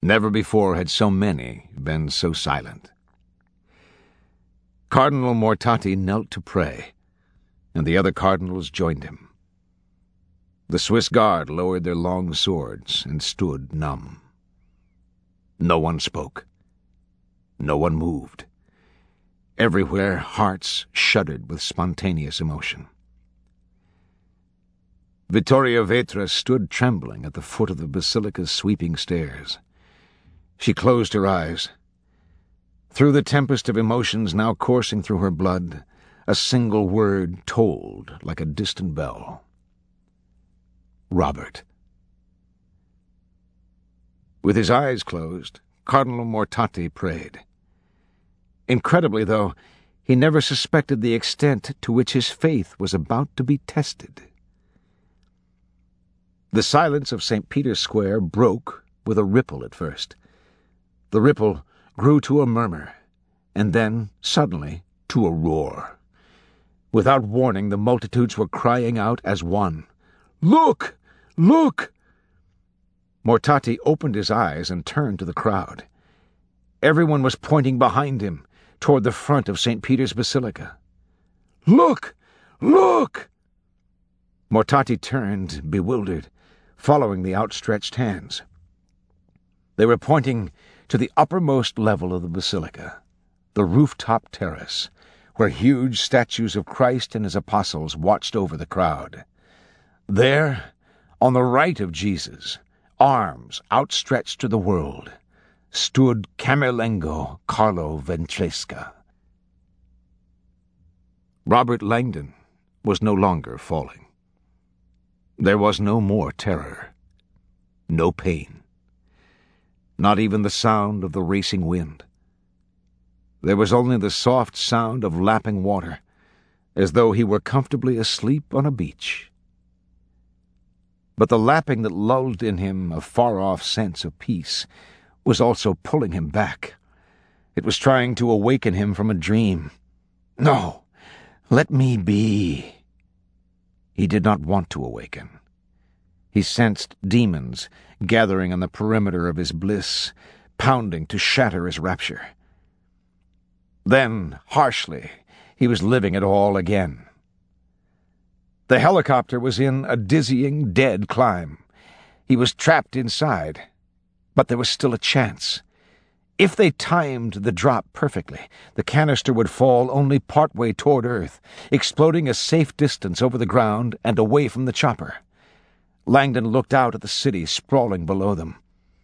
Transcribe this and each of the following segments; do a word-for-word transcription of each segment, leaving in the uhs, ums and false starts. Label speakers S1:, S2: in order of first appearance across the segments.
S1: Never before had so many been so silent. Cardinal Mortati knelt to pray, and the other cardinals joined him. The Swiss guard lowered their long swords and stood numb. No one spoke. No one moved. Everywhere hearts shuddered with spontaneous emotion. Vittoria Vetra stood trembling at the foot of the basilica's sweeping stairs. She closed her eyes. Through the tempest of emotions now coursing through her blood, a single word tolled like a distant bell. Robert. With his eyes closed, Cardinal Mortati prayed. Incredibly, though, he never suspected the extent to which his faith was about to be tested. The silence of Saint Peter's Square broke with a ripple at first. The ripple grew to a murmur, and then, suddenly, to a roar. Without warning, the multitudes were crying out as one, "Look! Look!" Mortati opened his eyes and turned to the crowd. Everyone was pointing behind him, toward the front of Saint Peter's Basilica. "Look! Look!" Mortati turned, bewildered, following the outstretched hands. They were pointing to the uppermost level of the basilica, the rooftop terrace, where huge statues of Christ and his apostles watched over the crowd. There, on the right of Jesus, arms outstretched to the world, stood Camerlengo Carlo Ventresca. Robert Langdon was no longer falling. There was no more terror, no pain, not even the sound of the racing wind. There was only the soft sound of lapping water, as though he were comfortably asleep on a beach. But the lapping that lulled in him a far-off sense of peace was also pulling him back. It was trying to awaken him from a dream. No, let me be. He did not want to awaken. He sensed demons gathering on the perimeter of his bliss, pounding to shatter his rapture. Then, harshly, he was living it all again. The helicopter was in a dizzying, dead climb. He was trapped inside, but there was still a chance. If they timed the drop perfectly, the canister would fall only partway toward Earth, exploding a safe distance over the ground and away from the chopper. Langdon looked out at the city sprawling below them.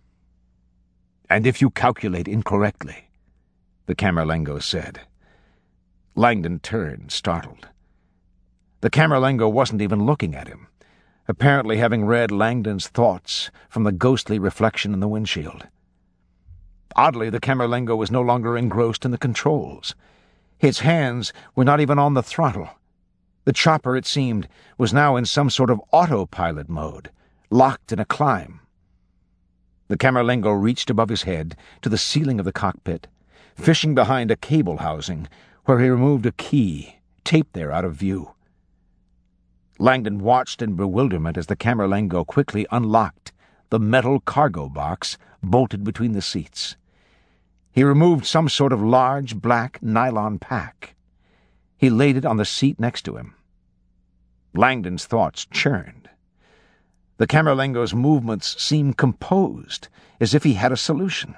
S1: "And if you calculate incorrectly," the Camerlengo said. Langdon turned, startled. The Camerlengo wasn't even looking at him, apparently having read Langdon's thoughts from the ghostly reflection in the windshield. Oddly, the Camerlengo was no longer engrossed in the controls. His hands were not even on the throttle. The chopper, it seemed, was now in some sort of autopilot mode, locked in a climb. The Camerlengo reached above his head to the ceiling of the cockpit, fishing behind a cable housing, where he removed a key, taped there out of view. Langdon watched in bewilderment as the Camerlengo quickly unlocked the metal cargo box bolted between the seats. He removed some sort of large black nylon pack. He laid it on the seat next to him. Langdon's thoughts churned. The Camerlengo's movements seemed composed, as if he had a solution.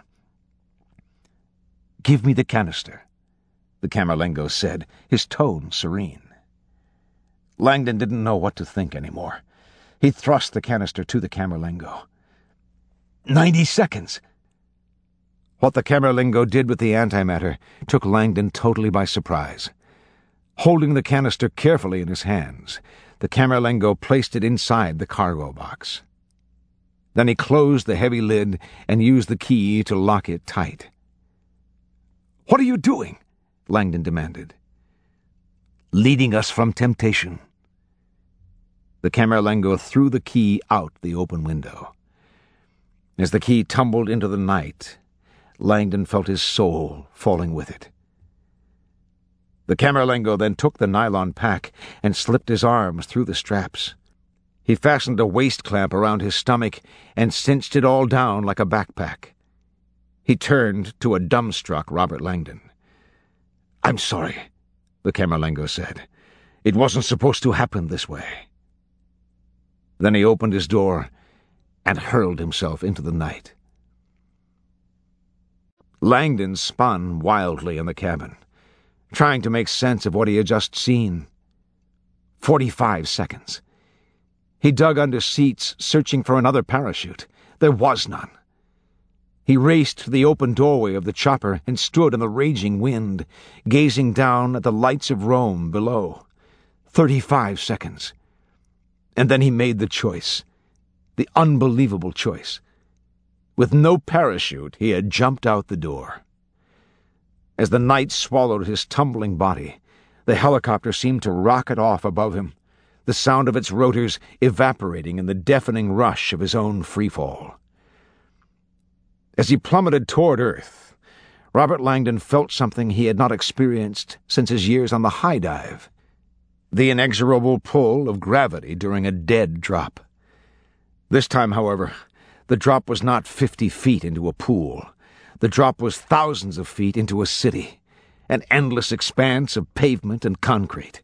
S1: "Give me the canister," the Camerlengo said, his tone serene. Langdon didn't know what to think anymore. He thrust the canister to the Camerlengo. Ninety seconds! What the Camerlengo did with the antimatter took Langdon totally by surprise. Holding the canister carefully in his hands, the Camerlengo placed it inside the cargo box. Then he closed the heavy lid and used the key to lock it tight. "What are you doing?" Langdon demanded. "Leading us from temptation." The Camerlengo threw the key out the open window. As the key tumbled into the night, Langdon felt his soul falling with it. The Camerlengo then took the nylon pack and slipped his arms through the straps. He fastened a waist clamp around his stomach and cinched it all down like a backpack. He turned to a dumbstruck Robert Langdon. "I'm sorry," the Camerlengo said. "It wasn't supposed to happen this way." Then he opened his door and hurled himself into the night. Langdon spun wildly in the cabin, trying to make sense of what he had just seen. Forty-five seconds. He dug under seats, searching for another parachute. There was none. He raced to the open doorway of the chopper and stood in the raging wind, gazing down at the lights of Rome below. Thirty-five seconds. And then he made the choice. The unbelievable choice. With no parachute, he had jumped out the door. As the night swallowed his tumbling body, the helicopter seemed to rocket off above him, the sound of its rotors evaporating in the deafening rush of his own freefall. As he plummeted toward Earth, Robert Langdon felt something he had not experienced since his years on the high dive: the inexorable pull of gravity during a dead drop. This time, however, the drop was not fifty feet into a pool. The drop was thousands of feet into a city, an endless expanse of pavement and concrete.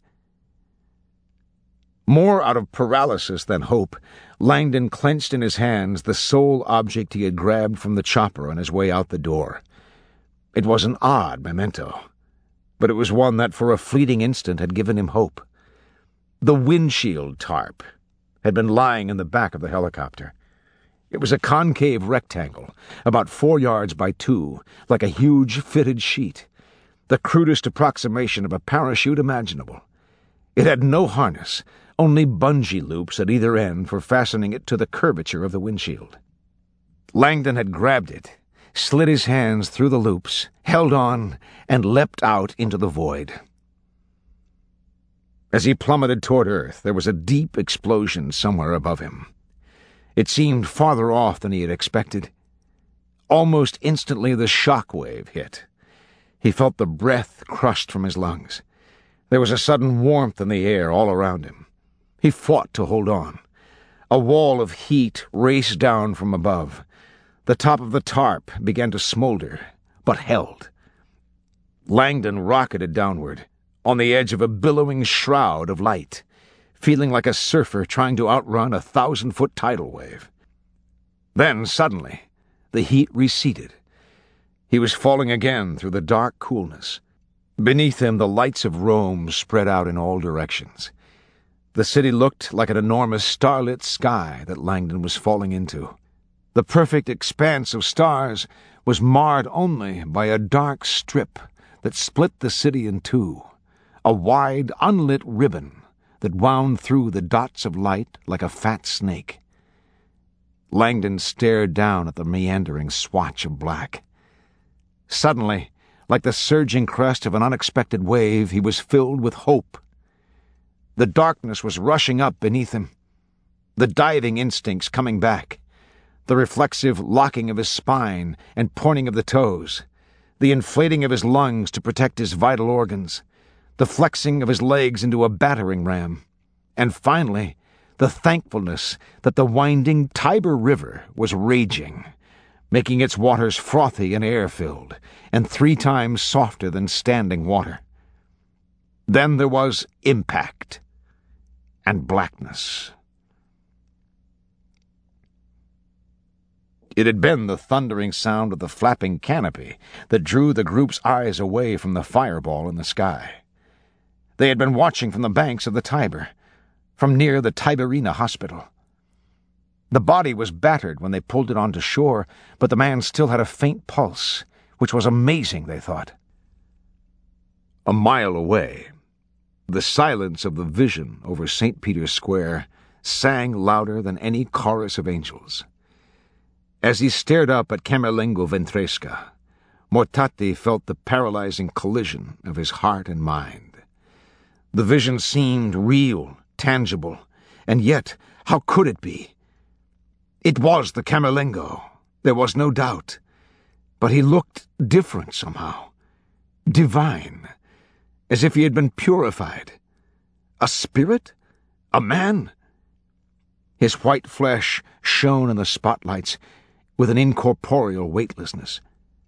S1: More out of paralysis than hope, Langdon clenched in his hands the sole object he had grabbed from the chopper on his way out the door. It was an odd memento, but it was one that for a fleeting instant had given him hope. The windshield tarp had been lying in the back of the helicopter. It was a concave rectangle, about four yards by two, like a huge fitted sheet, the crudest approximation of a parachute imaginable. It had no harness, only bungee loops at either end for fastening it to the curvature of the windshield. Langdon had grabbed it, slid his hands through the loops, held on, and leapt out into the void. As he plummeted toward Earth, there was a deep explosion somewhere above him. It seemed farther off than he had expected. Almost instantly the shock wave hit. He felt the breath crushed from his lungs. There was a sudden warmth in the air all around him. He fought to hold on. A wall of heat raced down from above. The top of the tarp began to smolder, but held. Langdon rocketed downward, on the edge of a billowing shroud of light, feeling like a surfer trying to outrun a thousand-foot tidal wave. Then, suddenly, the heat receded. He was falling again through the dark coolness. Beneath him, the lights of Rome spread out in all directions. The city looked like an enormous starlit sky that Langdon was falling into. The perfect expanse of stars was marred only by a dark strip that split the city in two, a wide, unlit ribbon that wound through the dots of light like a fat snake. Langdon stared down at the meandering swatch of black. Suddenly, like the surging crest of an unexpected wave, he was filled with hope. The darkness was rushing up beneath him, the diving instincts coming back, the reflexive locking of his spine and pointing of the toes, the inflating of his lungs to protect his vital organs, the flexing of his legs into a battering ram, and finally, the thankfulness that the winding Tiber River was raging, making its waters frothy and air-filled, and three times softer than standing water. Then there was impact and blackness. It had been the thundering sound of the flapping canopy that drew the group's eyes away from the fireball in the sky. They had been watching from the banks of the Tiber, from near the Tiberina hospital. The body was battered when they pulled it onto shore, but the man still had a faint pulse, which was amazing, they thought. A mile away, the silence of the vision over Saint Peter's Square sang louder than any chorus of angels. As he stared up at Camerlengo Ventresca, Mortati felt the paralyzing collision of his heart and mind. The vision seemed real, tangible, and yet, how could it be? It was the Camerlengo, there was no doubt, but he looked different somehow, divine, as if he had been purified. A spirit? A man? His white flesh shone in the spotlights with an incorporeal weightlessness.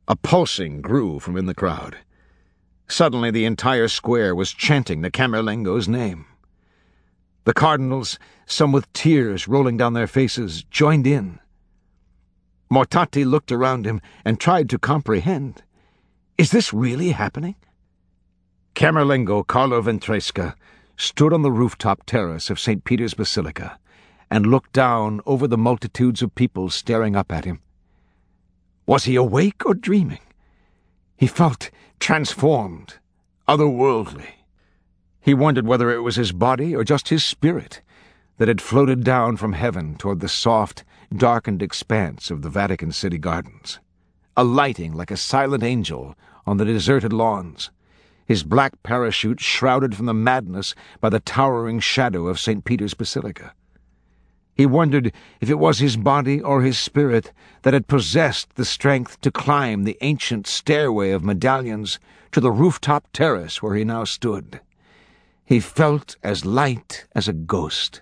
S1: A pulsing grew from in the crowd. Suddenly the entire square was chanting the Camerlengo's name. The cardinals, some with tears rolling down their faces, joined in. Mortati looked around him and tried to comprehend. Is this really happening? Camerlengo Carlo Ventresca stood on the rooftop terrace of Saint Peter's Basilica and looked down over the multitudes of people staring up at him. Was he awake or dreaming? He felt transformed, otherworldly. He wondered whether it was his body or just his spirit that had floated down from heaven toward the soft, darkened expanse of the Vatican City gardens, alighting like a silent angel on the deserted lawns, his black parachute shrouded from the madness by the towering shadow of Saint Peter's Basilica. He wondered if it was his body or his spirit that had possessed the strength to climb the ancient stairway of medallions to the rooftop terrace where he now stood. He felt as light as a ghost.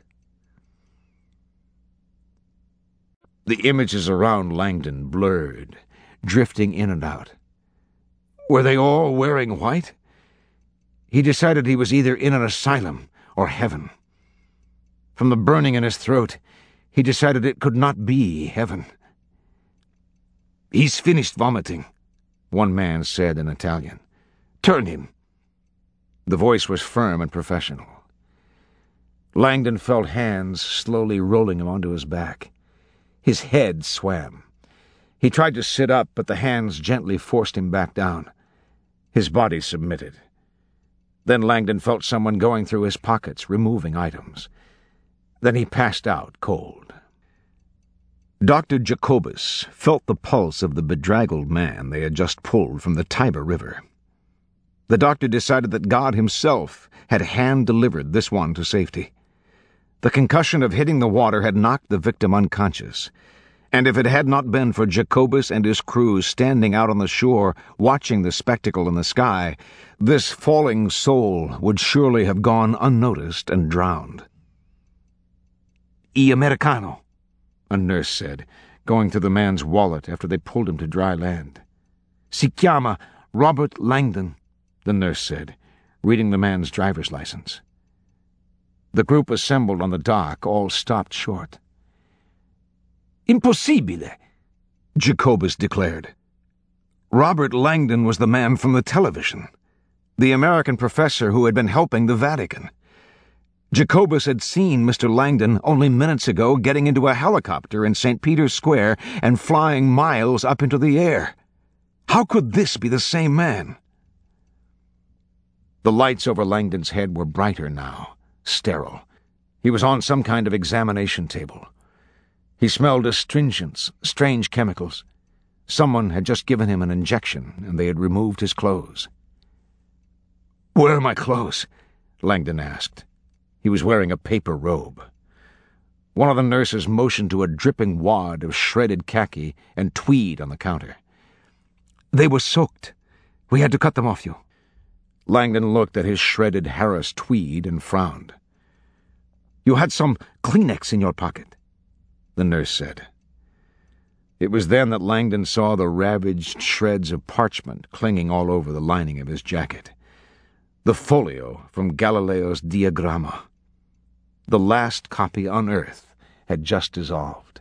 S1: The images around Langdon blurred, drifting in and out. Were they all wearing white? He decided he was either in an asylum or heaven. From the burning in his throat, he decided it could not be heaven. "He's finished vomiting," one man said in Italian. "Turn him." The voice was firm and professional. Langdon felt hands slowly rolling him onto his back. His head swam. He tried to sit up, but the hands gently forced him back down. His body submitted. Then Langdon felt someone going through his pockets, removing items. Then he passed out cold. Doctor Jacobus felt the pulse of the bedraggled man they had just pulled from the Tiber River. The doctor decided that God himself had hand-delivered this one to safety. The concussion of hitting the water had knocked the victim unconscious, and if it had not been for Jacobus and his crew standing out on the shore watching the spectacle in the sky, this falling soul would surely have gone unnoticed and drowned. "I Americano," a nurse said, going through the man's wallet after they pulled him to dry land. "Si chiama Robert Langdon," the nurse said, reading the man's driver's license. The group assembled on the dock all stopped short. "Impossibile," Jacobus declared. Robert Langdon was the man from the television, the American professor who had been helping the Vatican. Jacobus had seen Mister Langdon only minutes ago getting into a helicopter in Saint Peter's Square and flying miles up into the air. How could this be the same man? The lights over Langdon's head were brighter now, sterile. He was on some kind of examination table. He smelled astringents, strange chemicals. Someone had just given him an injection, and they had removed his clothes. "Where are my clothes?" Langdon asked. He was wearing a paper robe. One of the nurses motioned to a dripping wad of shredded khaki and tweed on the counter. "They were soaked. We had to cut them off you." Langdon looked at his shredded Harris tweed and frowned. "You had some Kleenex in your pocket," the nurse said. It was then that Langdon saw the ravaged shreds of parchment clinging all over the lining of his jacket. The folio from Galileo's Diagramma. The last copy on Earth had just dissolved.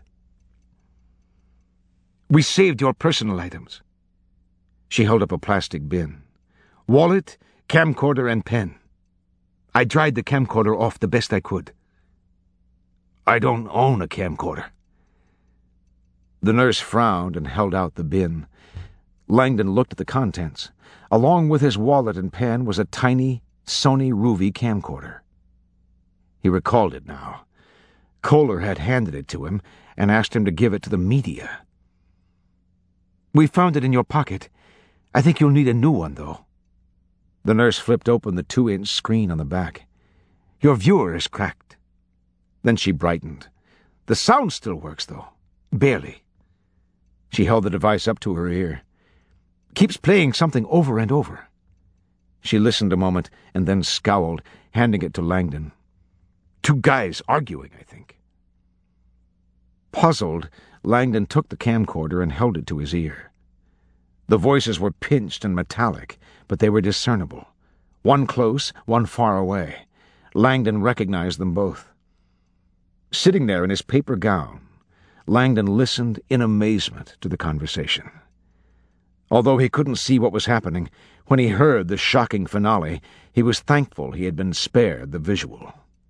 S1: "We saved your personal items." She held up a plastic bin. "Wallet, camcorder, and pen. I dried the camcorder off the best I could." "I don't own a camcorder." The nurse frowned and held out the bin. Langdon looked at the contents. Along with his wallet and pen was a tiny Sony Ruvi camcorder. He recalled it now. Kohler had handed it to him and asked him to give it to the media. "We found it in your pocket. I think you'll need a new one, though." The nurse flipped open the two-inch screen on the back. "Your viewer is cracked." Then she brightened. "The sound still works, though. Barely." She held the device up to her ear. "Keeps playing something over and over." She listened a moment and then scowled, handing it to Langdon. "Two guys arguing, I think." Puzzled, Langdon took the camcorder and held it to his ear. The voices were pinched and metallic, but they were discernible. One close, one far away. Langdon recognized them both. Sitting there in his paper gown, Langdon listened in amazement to the conversation. Although he couldn't see what was happening, when he heard the shocking finale, he was thankful he had been spared the visual.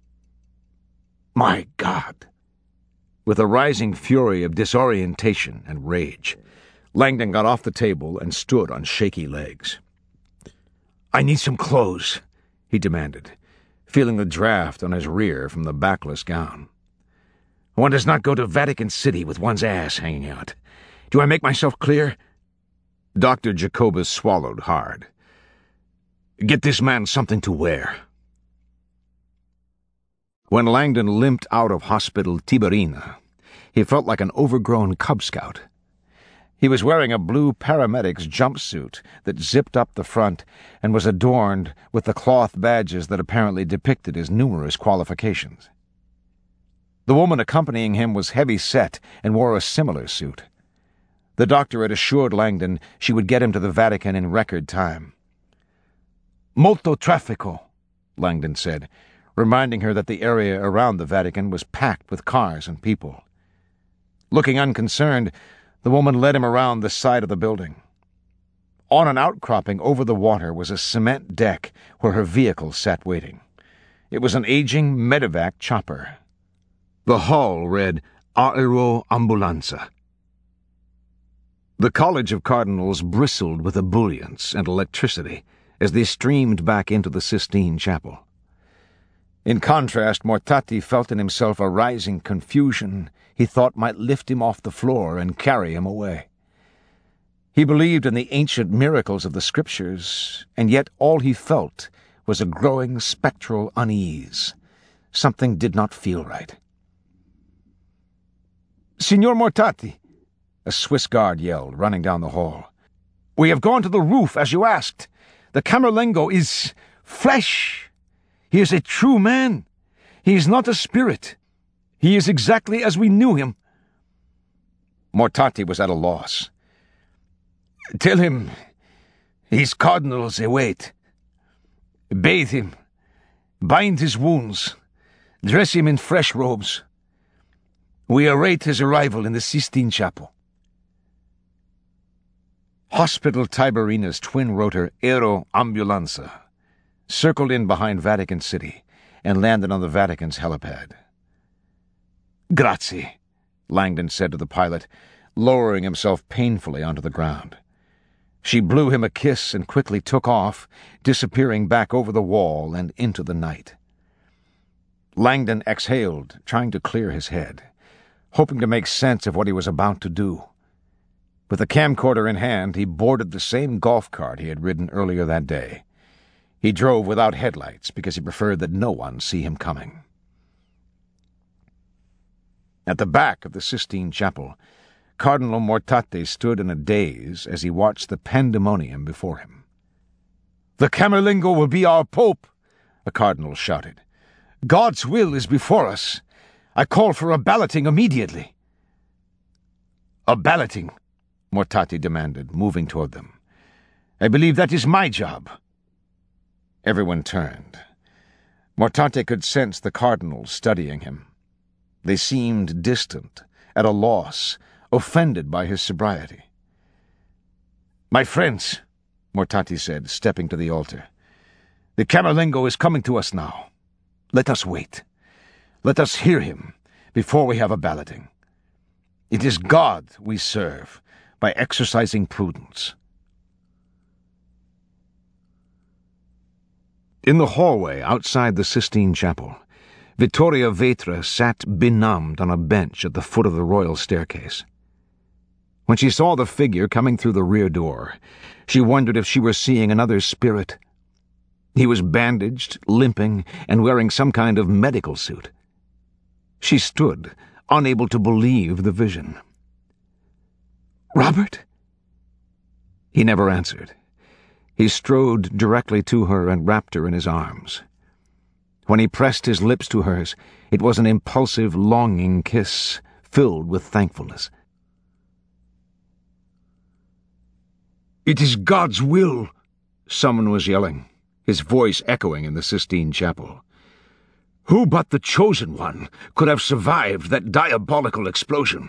S1: My God! With a rising fury of disorientation and rage, Langdon got off the table and stood on shaky legs. "I need some clothes," he demanded, feeling the draft on his rear from the backless gown. "One does not go to Vatican City with one's ass hanging out. Do I make myself clear?" Doctor Jacobus swallowed hard. "Get this man something to wear." When Langdon limped out of Hospital Tiberina, he felt like an overgrown Cub Scout. He was wearing a blue paramedic's jumpsuit that zipped up the front and was adorned with the cloth badges that apparently depicted his numerous qualifications. The woman accompanying him was heavy-set and wore a similar suit. The doctor had assured Langdon she would get him to the Vatican in record time. "Molto traffico," Langdon said, reminding her that the area around the Vatican was packed with cars and people. Looking unconcerned, the woman led him around the side of the building. On an outcropping over the water was a cement deck where her vehicle sat waiting. It was an aging medevac chopper. The hull read Aero Ambulanza. The College of Cardinals bristled with ebullience and electricity as they streamed back into the Sistine Chapel. In contrast, Mortati felt in himself a rising confusion he thought might lift him off the floor and carry him away. He believed in the ancient miracles of the Scriptures, and yet all he felt was a growing spectral unease. Something did not feel right. "Signor Mortati," a Swiss guard yelled, running down the hall. "We have gone to the roof, as you asked. The Camerlengo is flesh. He is a true man. He is not a spirit. He is exactly as we knew him." Mortati was at a loss. "Tell him his cardinals await. Bathe him, bind his wounds, dress him in fresh robes. We await his arrival in the Sistine Chapel." Hospital Tiberina's twin-rotor Aero Ambulanza circled in behind Vatican City and landed on the Vatican's helipad. "Grazie," Langdon said to the pilot, lowering himself painfully onto the ground. She blew him a kiss and quickly took off, disappearing back over the wall and into the night. Langdon exhaled, trying to clear his head, hoping to make sense of what he was about to do. With a camcorder in hand, he boarded the same golf cart he had ridden earlier that day. He drove without headlights because he preferred that no one see him coming. At the back of the Sistine Chapel, Cardinal Mortati stood in a daze as he watched the pandemonium before him. "The Camerlengo will be our pope," a cardinal shouted. "God's will is before us. I call for a balloting immediately." "A balloting?" Mortati demanded, moving toward them. "I believe that is my job." Everyone turned. Mortati could sense the cardinals studying him. They seemed distant, at a loss, offended by his sobriety. "My friends," Mortati said, stepping to the altar, "the Camerlengo is coming to us now. Let us wait. Let us hear him before we have a balloting. It is God we serve by exercising prudence." In the hallway outside the Sistine Chapel, Vittoria Vetra sat benumbed on a bench at the foot of the royal staircase. When she saw the figure coming through the rear door, she wondered if she were seeing another spirit. He was bandaged, limping, and wearing some kind of medical suit. She stood, unable to believe the vision. "Robert?" He never answered. He strode directly to her and wrapped her in his arms. When he pressed his lips to hers, it was an impulsive, longing kiss, filled with thankfulness. "It is God's will," someone was yelling, his voice echoing in the Sistine Chapel. "Who but the Chosen One could have survived that diabolical explosion?"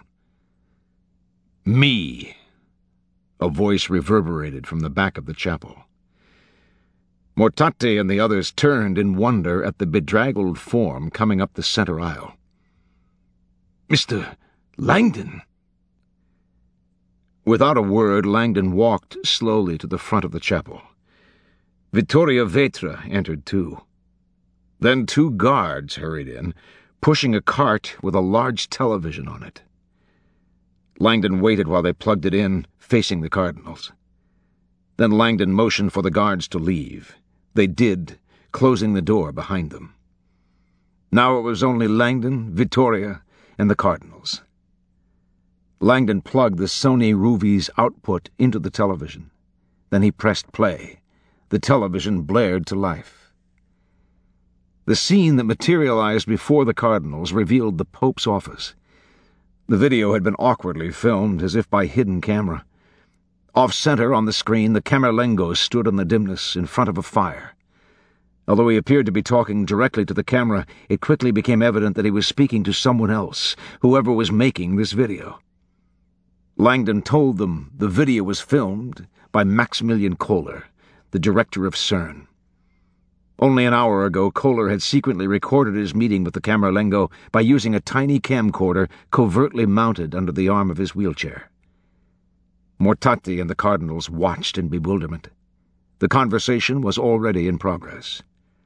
S1: "Me," a voice reverberated from the back of the chapel. Mortati and the others turned in wonder at the bedraggled form coming up the center aisle. "Mister Langdon!" Without a word, Langdon walked slowly to the front of the chapel. Vittoria Vetra entered too. Then two guards hurried in, pushing a cart with a large television on it. Langdon waited while they plugged it in, facing the cardinals. Then Langdon motioned for the guards to leave. They did, closing the door behind them. Now it was only Langdon, Vittoria, and the cardinals. Langdon plugged the Sony Ruvy's output into the television. Then he pressed play. The television blared to life. The scene that materialized before the cardinals revealed the Pope's office. The video had been awkwardly filmed, as if by hidden camera. Off-center on the screen, the Camerlengo stood in the dimness in front of a fire. Although he appeared to be talking directly to the camera, it quickly became evident that he was speaking to someone else, whoever was making this video. Langdon told them the video was filmed by Maximilian Kohler, the director of CERN. Only an hour ago, Kohler had secretly recorded his meeting with the Camerlengo by using a tiny camcorder covertly mounted under the arm of his wheelchair. Mortati and the cardinals watched in bewilderment. The conversation was already in progress.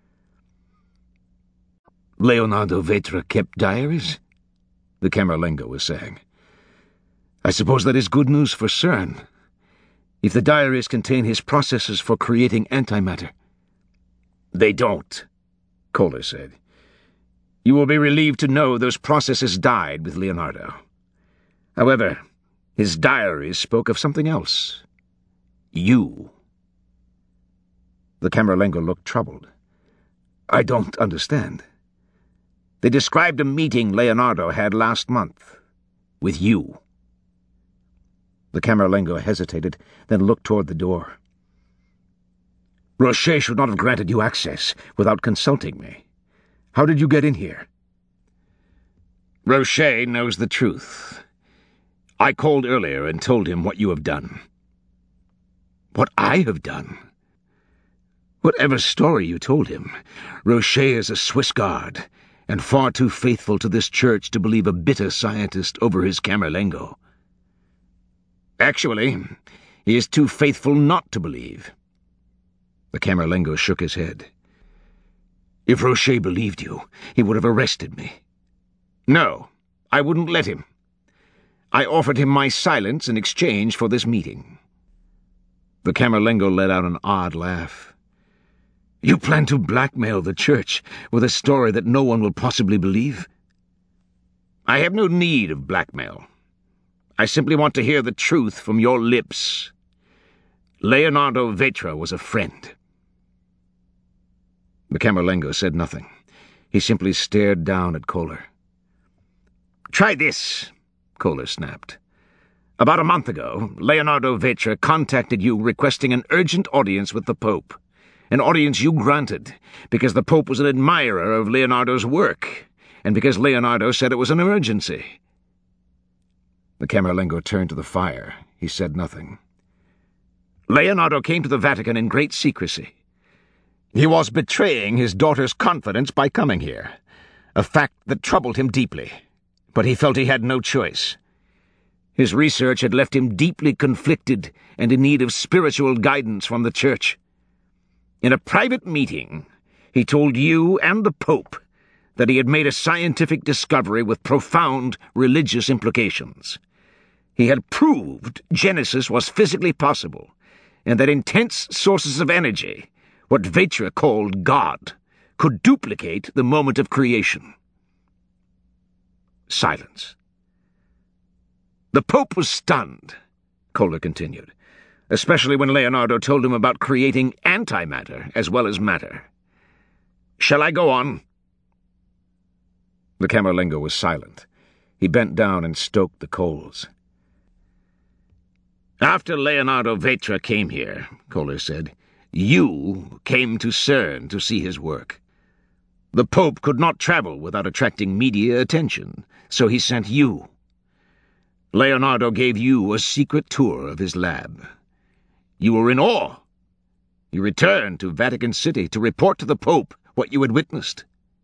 S1: "Leonardo Vetra kept diaries?" the Camerlengo was saying. "I suppose that is good news for CERN. If the diaries contain his processes for creating antimatter." "They don't," Kohler said. "You will be relieved to know those processes died with Leonardo. However, his diaries spoke of something else. You." The Camerlengo looked troubled. "I don't understand." "They described a meeting Leonardo had last month. With you." The Camerlengo hesitated, then looked toward the door. "Roche should not have granted you access without consulting me. How did you get in here?" "Roche knows the truth. I called earlier and told him what you have done." "What I have done?" "Whatever story you told him, Roche is a Swiss guard, and far too faithful to this church to believe a bitter scientist over his Camerlengo. Actually, he is too faithful not to believe." The Camerlengo shook his head. "If Roche believed you, he would have arrested me." "No, I wouldn't let him. I offered him my silence in exchange for this meeting." The Camerlengo let out an odd laugh. "You plan to blackmail the church with a story that no one will possibly believe?" "I have no need of blackmail. I simply want to hear the truth from your lips. Leonardo Vetra was a friend." The Camerlengo said nothing. He simply stared down at Kohler. "Try this," Kohler snapped. "About a month ago, Leonardo Vetra contacted you requesting an urgent audience with the Pope, an audience you granted because the Pope was an admirer of Leonardo's work, and because Leonardo said it was an emergency." The Camerlengo turned to the fire. He said nothing. "Leonardo came to the Vatican in great secrecy. He was betraying his daughter's confidence by coming here, a fact that troubled him deeply, but he felt he had no choice. His research had left him deeply conflicted and in need of spiritual guidance from the Church. In a private meeting, he told you and the Pope that he had made a scientific discovery with profound religious implications. He had proved Genesis was physically possible, and that intense sources of energy, what Vetra called God, could duplicate the moment of creation." Silence. "The Pope was stunned," Kohler continued, "especially when Leonardo told him about creating antimatter as well as matter. Shall I go on?" The Camerlengo was silent. He bent down and stoked the coals.
S2: After Leonardo Vetra came here, Kohler said, you came to CERN to see his work. The Pope could not travel without attracting media attention, so he sent you. Leonardo gave you a secret tour of his lab. You were in awe. You returned to Vatican City to report to the Pope what you had witnessed.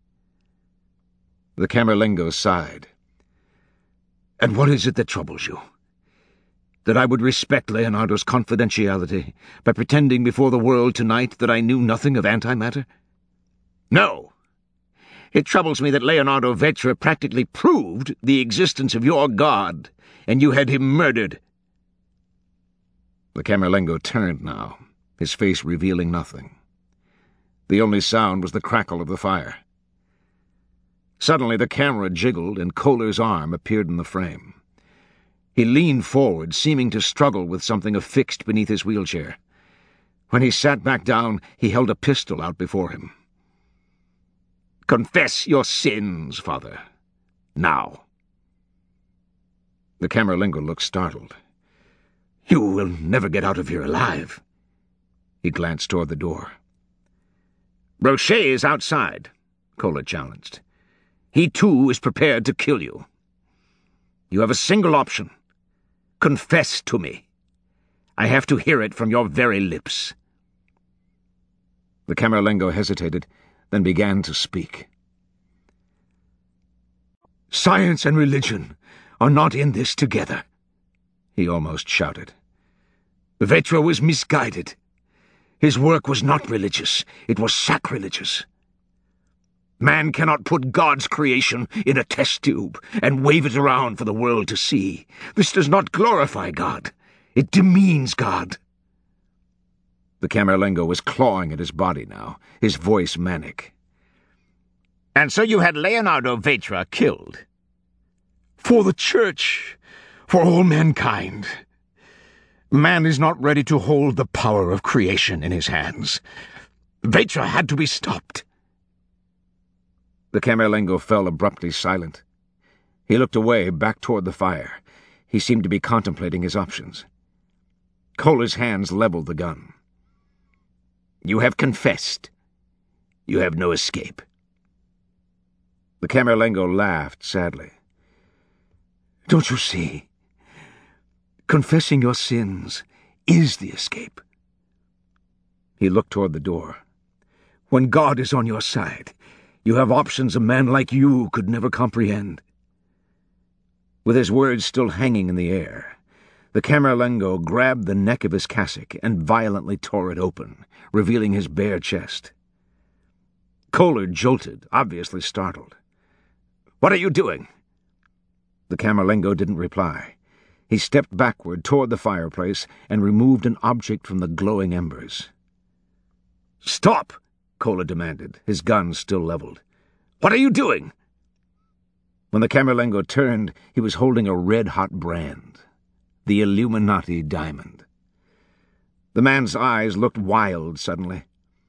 S1: The Camerlengo sighed. And what is it that troubles you? That I would respect Leonardo's confidentiality by pretending before the world tonight that I knew nothing of antimatter?
S2: No. It troubles me that Leonardo Vetra practically proved the existence of your God, and you had him murdered.
S1: The Camerlengo turned now, his face revealing nothing. The only sound was the crackle of the fire. Suddenly the camera jiggled and Kohler's arm appeared in the frame. He leaned forward, seeming to struggle with something affixed beneath his wheelchair. When he sat back down, he held a pistol out before him.
S2: Confess your sins, Father. Now.
S1: The Camerlengo looked startled.
S2: You will never get out of here alive.
S1: He glanced toward the door.
S2: Roche is outside, Kohler challenged. He, too, is prepared to kill you. You have a single option. Confess to me. I have to hear it from your very lips.
S1: The Camerlengo hesitated, then began to speak.
S2: Science and religion are not in this together, he almost shouted. Vetra was misguided. His work was not religious, it was sacrilegious. Man cannot put God's creation in a test tube and wave it around for the world to see. This does not glorify God. It demeans God.
S1: The Camerlengo was clawing at his body now, his voice manic.
S2: And so you had Leonardo Vetra killed?
S1: For the Church, for all mankind. Man is not ready to hold the power of creation in his hands. Vetra had to be stopped. The Camerlengo fell abruptly silent. He looked away, back toward the fire. He seemed to be contemplating his options. Kohler's hands leveled the gun.
S2: You have confessed. You have no escape.
S1: The Camerlengo laughed sadly. Don't you see? Confessing your sins is the escape. He looked toward the door. When God is on your side, you have options a man like you could never comprehend. With his words still hanging in the air, the Camerlengo grabbed the neck of his cassock and violently tore it open, revealing his bare chest. Kohler jolted, obviously startled.
S2: What are you doing?
S1: The Camerlengo didn't reply. He stepped backward toward the fireplace and removed an object from the glowing embers.
S2: Stop! Kohler demanded, his gun still leveled. What are you doing?
S1: When the Camerlengo turned, he was holding a red-hot brand, the Illuminati diamond. The man's eyes looked wild suddenly.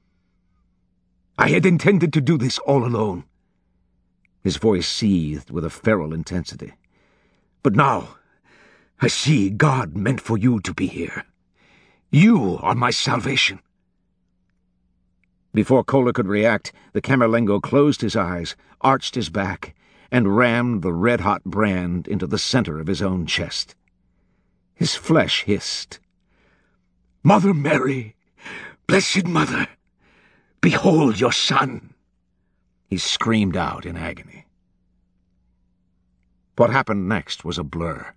S1: I had intended to do this all alone. His voice seethed with a feral intensity. But now, I see God meant for you to be here. You are my salvation. Before Kohler could react, the Camerlengo closed his eyes, arched his back, and rammed the red-hot brand into the center of his own chest. His flesh hissed. Mother Mary, Blessed Mother, behold your son! He screamed out in agony. What happened next was a blur.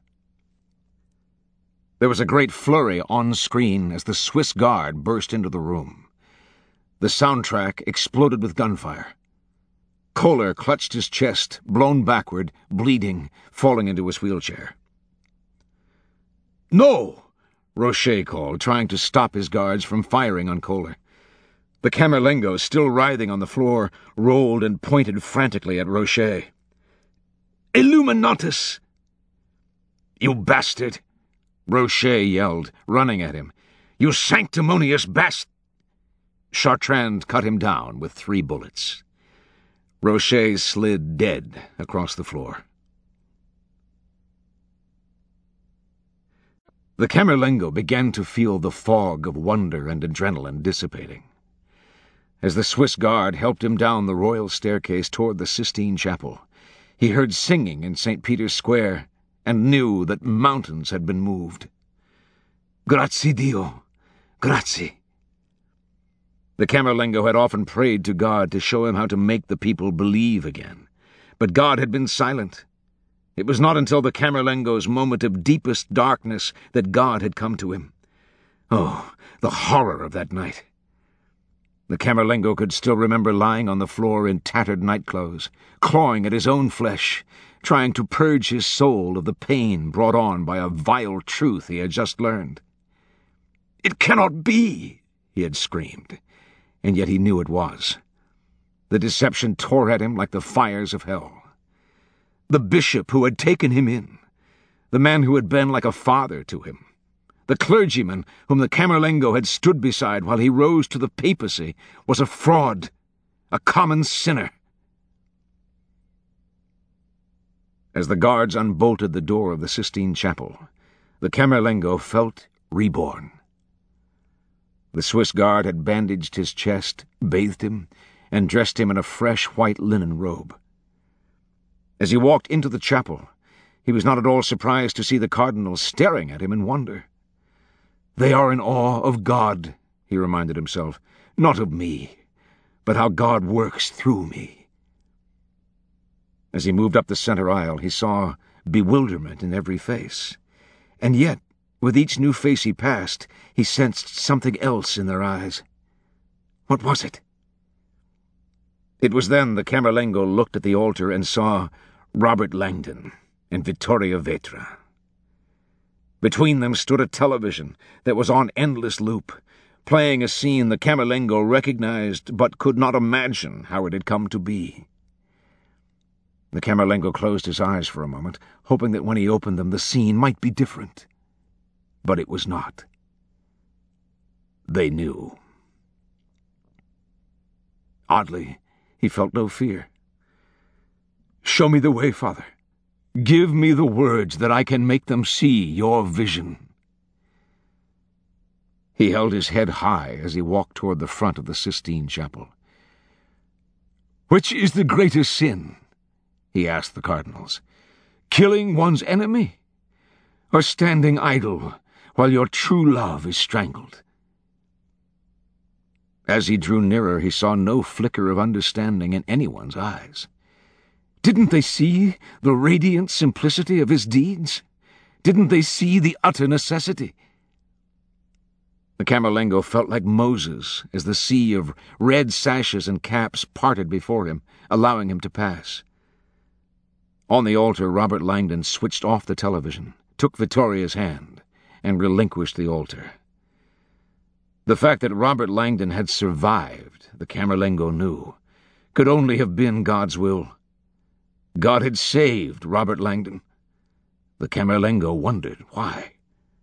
S1: There was a great flurry on screen as the Swiss Guard burst into the room. The soundtrack exploded with gunfire. Kohler clutched his chest, blown backward, bleeding, falling into his wheelchair. No! Roche called, trying to stop his guards from firing on Kohler. The Camerlengo, still writhing on the floor, rolled and pointed frantically at Roche. Illuminatus! You bastard! Roche yelled, running at him. You sanctimonious bast... Chartrand cut him down with three bullets. Roche slid dead across the floor. The Camerlengo began to feel the fog of wonder and adrenaline dissipating. As the Swiss guard helped him down the royal staircase toward the Sistine Chapel, he heard singing in Saint Peter's Square and knew that mountains had been moved. Grazie Dio, grazie. The Camerlengo had often prayed to God to show him how to make the people believe again, but God had been silent. It was not until the Camerlengo's moment of deepest darkness that God had come to him. Oh, the horror of that night! The Camerlengo could still remember lying on the floor in tattered nightclothes, clawing at his own flesh, trying to purge his soul of the pain brought on by a vile truth he had just learned. "It cannot be!" he had screamed, and yet he knew it was. The deception tore at him like the fires of hell. The bishop who had taken him in, the man who had been like a father to him, the clergyman whom the Camerlengo had stood beside while he rose to the papacy, was a fraud, a common sinner. As the guards unbolted the door of the Sistine Chapel, the Camerlengo felt reborn. The Swiss guard had bandaged his chest, bathed him, and dressed him in a fresh white linen robe. As he walked into the chapel, he was not at all surprised to see the cardinals staring at him in wonder. "They are in awe of God," he reminded himself, "not of me, but how God works through me." As he moved up the center aisle, he saw bewilderment in every face, and yet, with each new face he passed, he sensed something else in their eyes. What was it? It was then the Camerlengo looked at the altar and saw Robert Langdon and Vittoria Vetra. Between them stood a television that was on endless loop, playing a scene the Camerlengo recognized but could not imagine how it had come to be. The Camerlengo closed his eyes for a moment, hoping that when he opened them the scene might be different. But it was not. They knew. Oddly, he felt no fear. "Show me the way, Father. Give me the words that I can make them see your vision." He held his head high as he walked toward the front of the Sistine Chapel. "Which is the greater sin?" he asked the cardinals. "Killing one's enemy, or standing idle while your true love is strangled?" As he drew nearer, he saw no flicker of understanding in anyone's eyes. Didn't they see the radiant simplicity of his deeds? Didn't they see the utter necessity? The Camerlengo felt like Moses as the sea of red sashes and caps parted before him, allowing him to pass. On the altar, Robert Langdon switched off the television, took Vittoria's hand, and relinquished the altar. The fact that Robert Langdon had survived, the Camerlengo knew, could only have been God's will. God had saved Robert Langdon. The Camerlengo wondered why.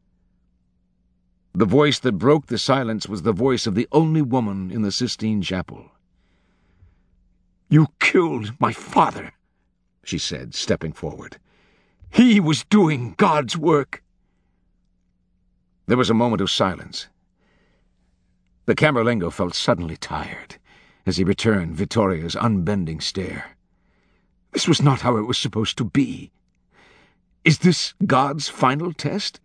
S1: The voice that broke the silence was the voice of the only woman in the Sistine Chapel. "You killed my father," she said, stepping forward. "He was doing God's work." There was a moment of silence. The Camerlengo felt suddenly tired as he returned Vittoria's unbending stare. This was not how it was supposed to be. Is this God's final test?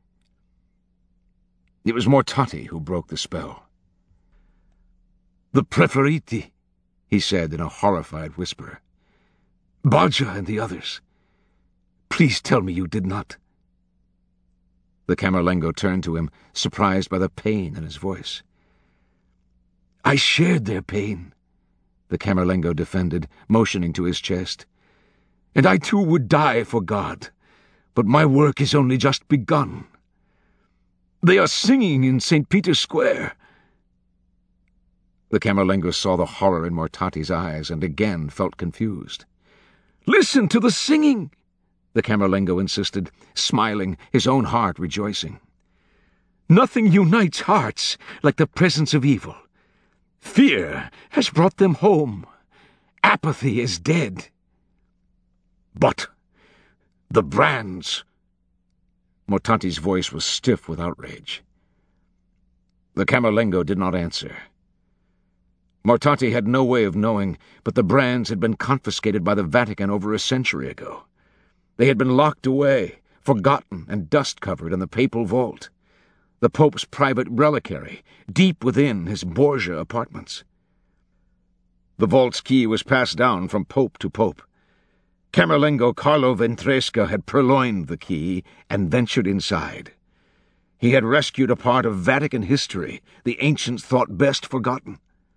S1: It was Mortati who broke the spell. "The Preferiti," he said in a horrified whisper. "Baggia and the others. Please tell me you did not." The Camerlengo turned to him, surprised by the pain in his voice. "I shared their pain," the Camerlengo defended, motioning to his chest. "And I too would die for God, but my work is only just begun. They are singing in Saint Peter's Square." The Camerlengo saw the horror in Mortati's eyes and again felt confused. "Listen to the singing," the Camerlengo insisted, smiling, his own heart rejoicing. "Nothing unites hearts like the presence of evil. Fear has brought them home. Apathy is dead. But the brands,
S2: Mortanti's voice was stiff with outrage. The Camerlengo did not answer. Mortanti had no way of knowing, but the brands had been confiscated by the Vatican over a century ago. They had been locked away, forgotten and dust-covered in the papal vault, the Pope's private reliquary, deep within his Borgia apartments. The vault's key was passed down from pope to pope. Camerlengo Carlo Ventresca had purloined the key and ventured inside. He had rescued a part of Vatican history the ancients thought best forgotten.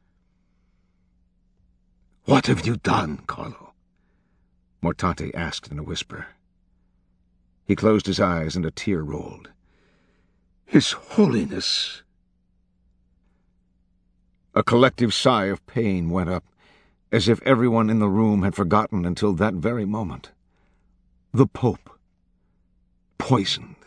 S2: "What have you done, Carlo?" Mortanti asked in a whisper. He closed his eyes and a tear rolled. "His Holiness!" A collective sigh of pain went up, as if everyone in the room had forgotten until that very moment. The Pope. Poisoned.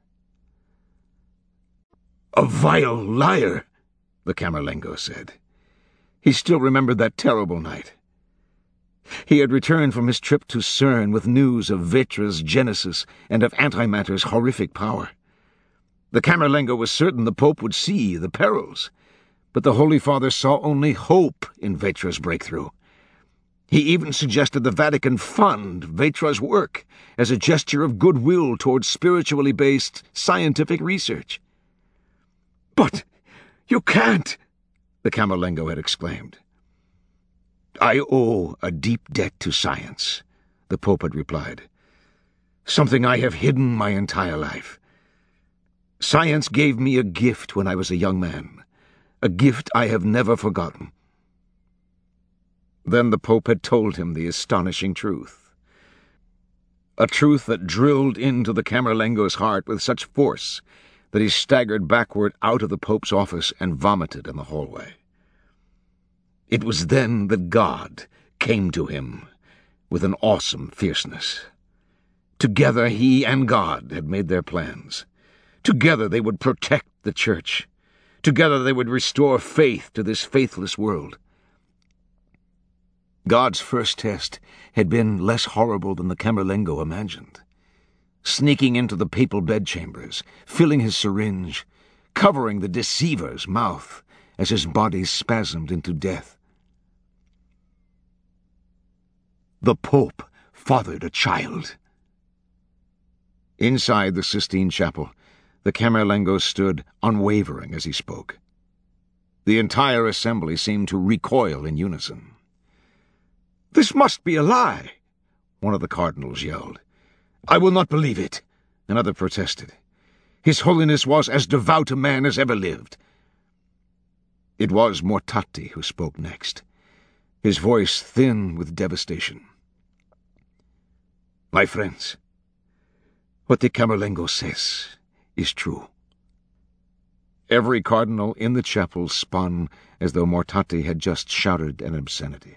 S2: "A vile liar," the Camerlengo said. He still remembered that terrible night. He had returned from his trip to CERN with news of Vetra's genesis and of antimatter's horrific power. The Camerlengo was certain the Pope would see the perils, but the Holy Father saw only hope in Vetra's breakthrough. He even suggested the Vatican fund Vetra's work as a gesture of goodwill towards spiritually based scientific research. "But you can't!" the Camerlengo had exclaimed. "I owe a deep debt to science," the Pope had replied. "Something I have hidden my entire life. Science gave me a gift when I was a young man, a gift I have never forgotten." Then the Pope had told him the astonishing truth. A truth that drilled into the Camerlengo's heart with such force that he staggered backward out of the Pope's office and vomited in the hallway. It was then that God came to him with an awesome fierceness. Together he and God had made their plans. Together they would protect the Church. Together they would restore faith to this faithless world. God's first test had been less horrible than the Camerlengo imagined. Sneaking into the papal bedchambers, filling his syringe, covering the deceiver's mouth as his body spasmed into death. The Pope fathered a child. Inside the Sistine Chapel, the Camerlengo stood unwavering as he spoke. The entire assembly seemed to recoil in unison. "This must be a lie," one of the cardinals yelled. "I will not believe it," another protested. "His Holiness was as devout a man as ever lived." It was Mortanti who spoke next, his voice thin with devastation. "My friends, what the Camerlengo says is true." Every cardinal in the chapel spun as though Mortanti had just shouted an obscenity.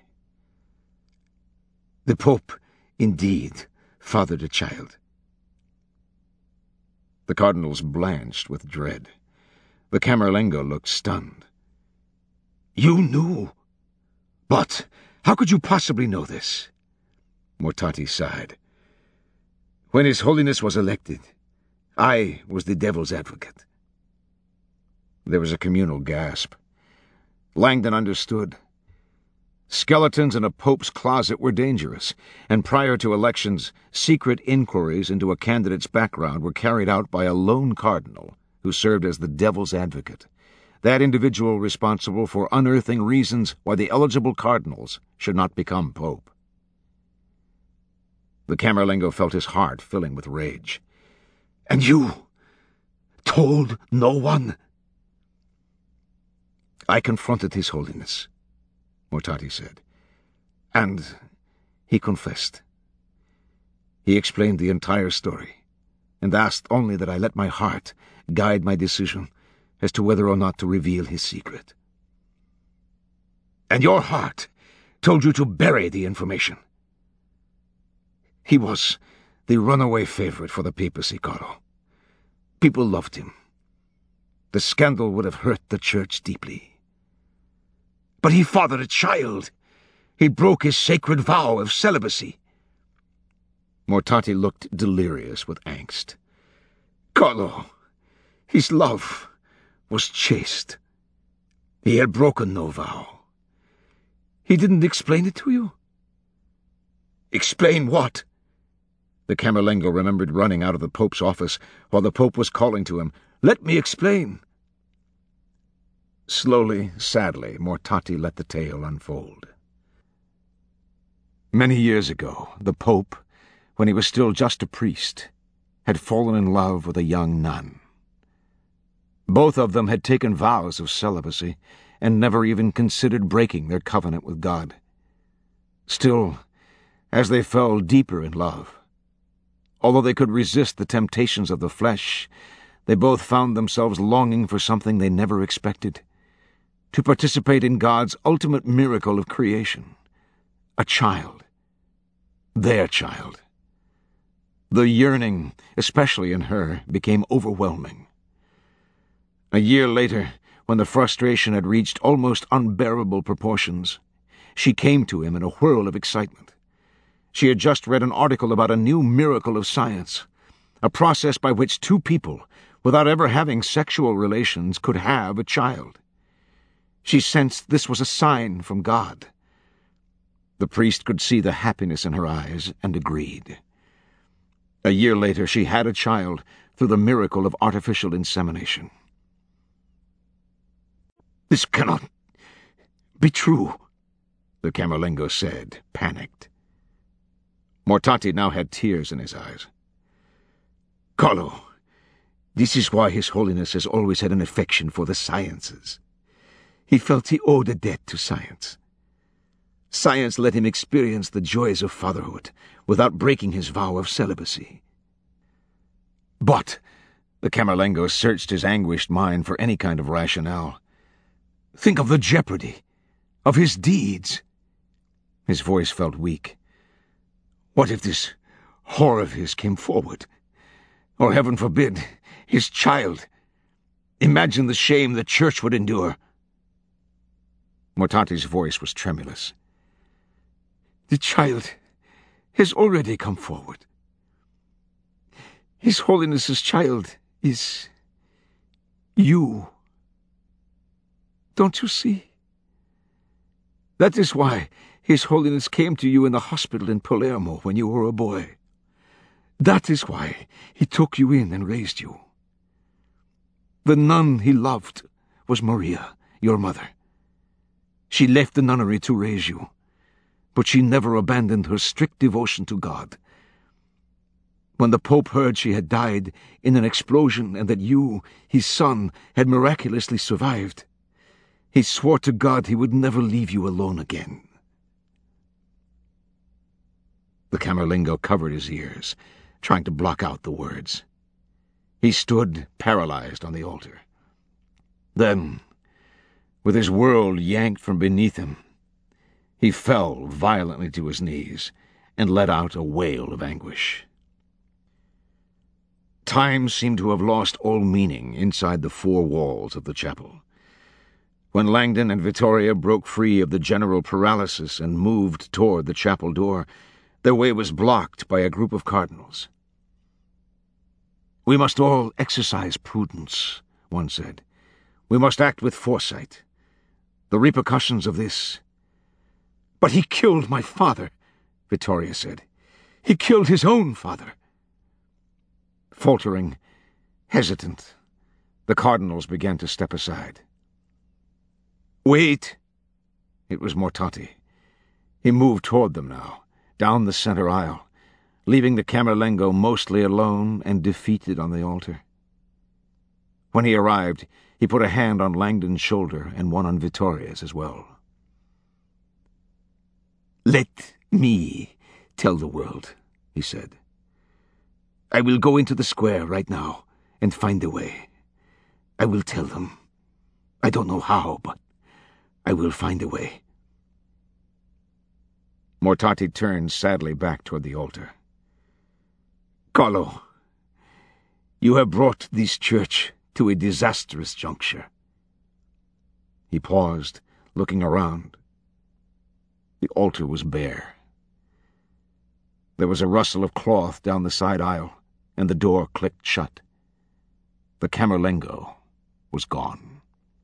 S2: "The Pope, indeed, fathered a child." The cardinals blanched with dread. The Camerlengo looked stunned. "You knew? But how could you possibly know this?" Mortanti sighed. "When His Holiness was elected, I was the devil's advocate." There was a communal gasp. Langdon understood. Skeletons in a pope's closet were dangerous, and prior to elections, secret inquiries into a candidate's background were carried out by a lone cardinal who served as the devil's advocate, that individual responsible for unearthing reasons why the eligible cardinals should not become pope. The Camerlengo felt his heart filling with rage. "And you told no one?" "I confronted His Holiness," Mortanti said, "and he confessed. He explained the entire story, and asked only that I let my heart guide my decision as to whether or not to reveal his secret." "And your heart told you to bury the information?" "He was the runaway favorite for the papacy, Carlo. People loved him. The scandal would have hurt the Church deeply." "But he fathered a child. He broke his sacred vow of celibacy." Mortanti looked delirious with angst.
S1: Carlo, his love was chaste. He had broken no vow. He didn't explain it to you? Explain what? The Camerlengo remembered running out of the Pope's office while the Pope was calling to him. Let me explain. Slowly, sadly, Mortati let the tale unfold. Many years ago, the Pope, when he was still just a priest, had fallen in love with a young nun. Both of them had taken vows of celibacy and never even considered breaking their covenant with God. Still, as they fell deeper in love, although they could resist the temptations of the flesh, they both found themselves longing for something they never expected, to participate in God's ultimate miracle of creation, a child, their child. The yearning, especially in her, became overwhelming. A year later, when the frustration had reached almost unbearable proportions, she came to him in a whirl of excitement. She had just read an article about a new miracle of science, a process by which two people, without ever having sexual relations, could have a child. She sensed this was a sign from God. The priest could see the happiness in her eyes and agreed. A year later, she had a child through the miracle of artificial insemination. This cannot be true, the Camerlengo said, panicked. Mortati now had tears in his eyes. Carlo, this is why His Holiness has always had an affection for the sciences. He felt he owed a debt to science. Science let him experience the joys of fatherhood without breaking his vow of celibacy. But, the Camerlengo searched his anguished mind for any kind of rationale. Think of the jeopardy, of his deeds. His voice felt weak. What if this whore of his came forward? Or, heaven forbid, his child? Imagine the shame the Church would endure. Mortati's voice was tremulous. The child has already come forward. His Holiness's child is you. Don't you see? That is why His Holiness came to you in the hospital in Palermo when you were a boy. That is why he took you in and raised you. The nun he loved was Maria, your mother. She left the nunnery to raise you, but she never abandoned her strict devotion to God. When the Pope heard she had died in an explosion and that you, his son, had miraculously survived, he swore to God he would never leave you alone again. The Camerlengo covered his ears, trying to block out the words. He stood paralyzed on the altar. Then, with his world yanked from beneath him, he fell violently to his knees and let out a wail of anguish. Time seemed to have lost all meaning inside the four walls of the chapel. When Langdon and Vittoria broke free of the general paralysis and moved toward the chapel door, their way was blocked by a group of cardinals. "We must all exercise prudence," one said. "We must act with foresight. The repercussions of this—" "But he killed my father," Vittoria said. "He killed his own father." Faltering, hesitant, the cardinals began to step aside. "Wait!" It was Mortati. He moved toward them now, down the center aisle, leaving the Camerlengo mostly alone and defeated on the altar. When he arrived, he put a hand on Langdon's shoulder and one on Vittoria's as well. "Let me tell the world," he said. "I will go into the square right now and find a way. I will tell them. I don't know how, but I will find a way." Mortati turned sadly back toward the altar. "Carlo, you have brought this church to a disastrous juncture." He paused, looking around. The altar was bare. There was a rustle of cloth down the side aisle, and the door clicked shut. The Camerlengo was gone.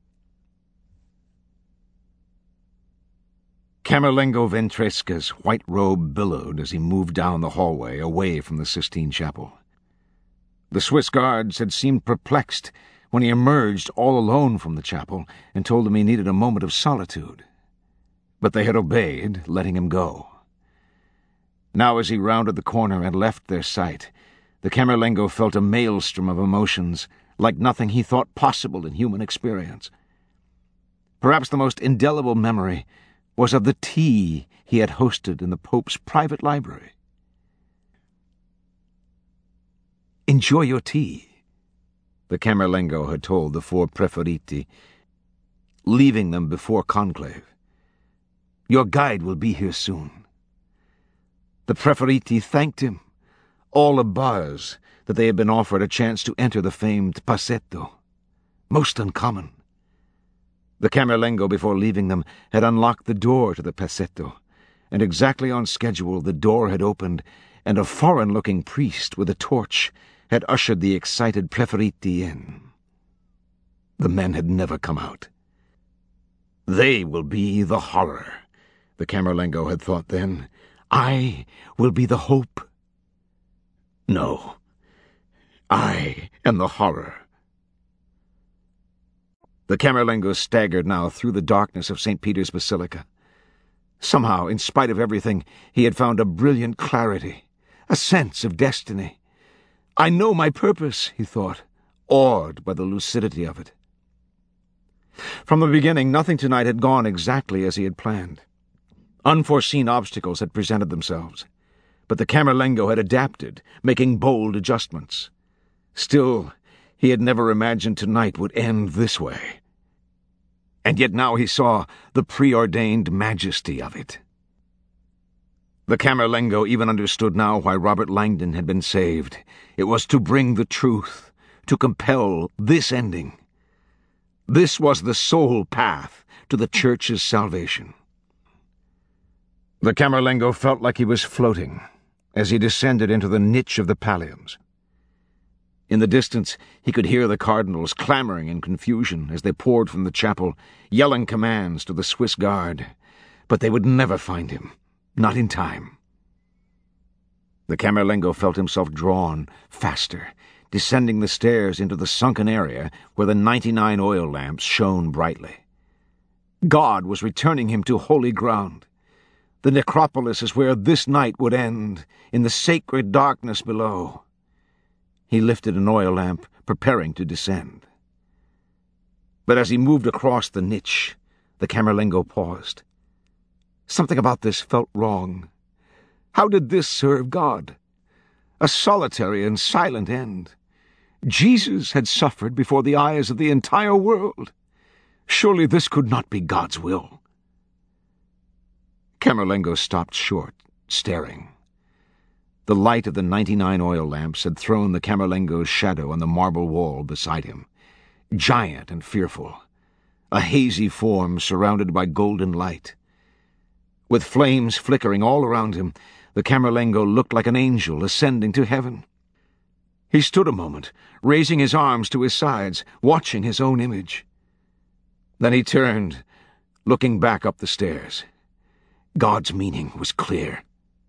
S1: Camerlengo Ventresca's white robe billowed as he moved down the hallway away from the Sistine Chapel. The Swiss guards had seemed perplexed when he emerged all alone from the chapel and told them he needed a moment of solitude. But they had obeyed, letting him go. Now as he rounded the corner and left their sight, the Camerlengo felt a maelstrom of emotions like nothing he thought possible in human experience. Perhaps the most indelible memory was of the tea he had hosted in the Pope's private library. "Enjoy your tea," the Camerlengo had told the four Preferiti, leaving them before conclave. "Your guide will be here soon." The Preferiti thanked him, all abuzz that they had been offered a chance to enter the famed Passetto. Most uncommon. The Camerlengo, before leaving them, had unlocked the door to the Passetto, and exactly on schedule the door had opened, and a foreign-looking priest with a torch had ushered the excited Preferiti in. The men had never come out. They will be the horror, the Camerlengo had thought then. I will be the hope. No, I am the horror. The Camerlengo staggered now through the darkness of Saint Peter's Basilica. Somehow, in spite of everything, he had found a brilliant clarity, a sense of destiny. I know my purpose, he thought, awed by the lucidity of it. From the beginning, nothing tonight had gone exactly as he had planned. Unforeseen obstacles had presented themselves, but the Camerlengo had adapted, making bold adjustments. Still, he had never imagined tonight would end this way. And yet now he saw the preordained majesty of it. The Camerlengo even understood now why Robert Langdon had been saved. It was to bring the truth, to compel this ending. This was the sole path to the Church's salvation. The Camerlengo felt like he was floating as he descended into the niche of the palliums. In the distance, he could hear the cardinals clamoring in confusion as they poured from the chapel, yelling commands to the Swiss guard. But they would never find him, not in time. The Camerlengo felt himself drawn faster, descending the stairs into the sunken area where the ninety-nine oil lamps shone brightly. God was returning him to holy ground. The necropolis is where this night would end, in the sacred darkness below. He lifted an oil lamp, preparing to descend. But as he moved across the niche, the Camerlengo paused. Something about this felt wrong. How did this serve God? A solitary and silent end. Jesus had suffered before the eyes of the entire world. Surely this could not be God's will. Camerlengo stopped short, staring. The light of the ninety-nine oil lamps had thrown the Camerlengo's shadow on the marble wall beside him, giant and fearful, a hazy form surrounded by golden light. With flames flickering all around him, the Camerlengo looked like an angel ascending to heaven. He stood a moment, raising his arms to his sides, watching his own image. Then he turned, looking back up the stairs. God's meaning was clear.